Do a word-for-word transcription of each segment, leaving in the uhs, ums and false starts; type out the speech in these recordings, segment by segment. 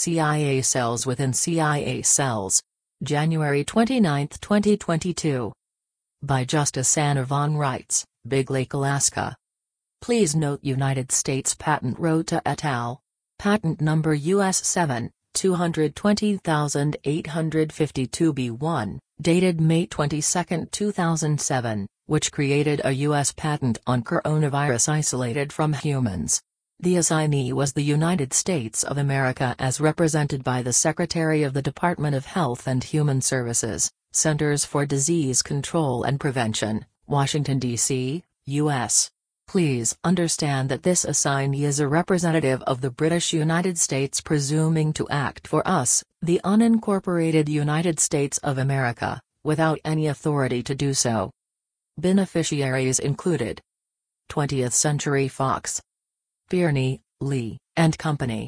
C I A cells within C I A cells. January twenty-ninth, twenty twenty-two. By Justice Anna Von Reitz, Big Lake, Alaska. Please note United States Patent Rota et al. Patent number U S seven, two hundred twenty thousand eight hundred fifty-two B one, dated May twenty-second, two thousand seven, which created a U S patent on coronavirus isolated from humans. The assignee was the United States of America as represented by the Secretary of the Department of Health and Human Services, Centers for Disease Control and Prevention, Washington, D C, U S Please understand that this assignee is a representative of the British United States presuming to act for us, the unincorporated United States of America, without any authority to do so. Beneficiaries included twentieth Century Fox, Birney, Lee, and Company,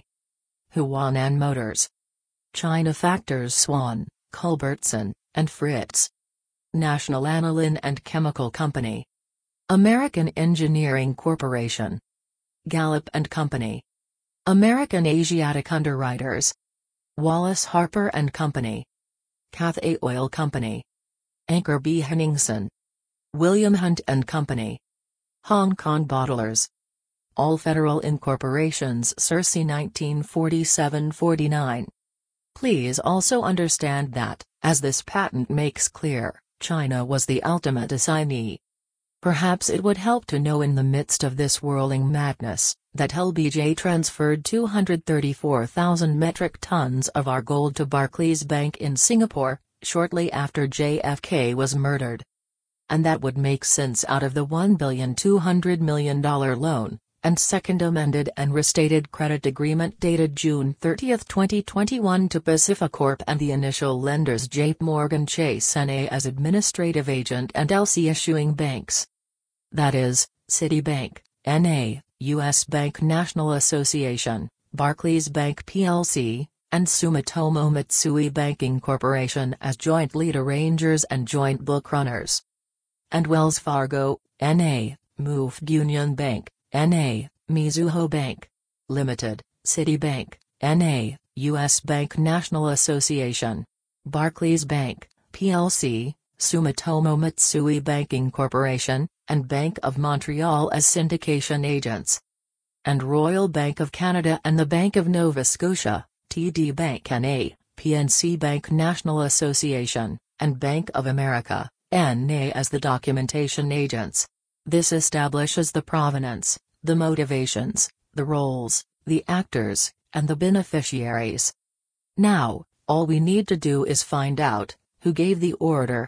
Huanan Motors, China Factors Swan, Culbertson, and Fritz, National Aniline and Chemical Company, American Engineering Corporation, Gallup and Company, American Asiatic Underwriters, Wallace Harper and Company, Cathay Oil Company, Anchor B. Henningsen, William Hunt and Company, Hong Kong Bottlers, All Federal Incorporations Circe nineteen forty-seven forty-nine. Please also understand that, as this patent makes clear, China was the ultimate assignee. Perhaps it would help to know in the midst of this whirling madness, that L B J transferred two hundred thirty-four thousand metric tons of our gold to Barclays Bank in Singapore, shortly after J F K was murdered. And that would make sense out of the one billion two hundred million dollars loan, and second amended and restated credit agreement dated June thirtieth, twenty twenty-one to Pacificorp and the initial lenders J P Morgan Chase N A as administrative agent and L C issuing banks. That is, Citibank, N A, U S Bank National Association, Barclays Bank P L C, and Sumitomo Mitsui Banking Corporation as joint lead arrangers and joint bookrunners. And Wells Fargo, N A, Moved Union Bank, N A, Mizuho Bank Limited, Citibank, N A, U S Bank National Association, Barclays Bank, P L C, Sumitomo Mitsui Banking Corporation, and Bank of Montreal as syndication agents. And Royal Bank of Canada and the Bank of Nova Scotia, T D Bank N A, P N C Bank National Association, and Bank of America, N A as the documentation agents. This establishes the provenance, the motivations, the roles, the actors, and the beneficiaries. Now, all we need to do is find out who gave the order,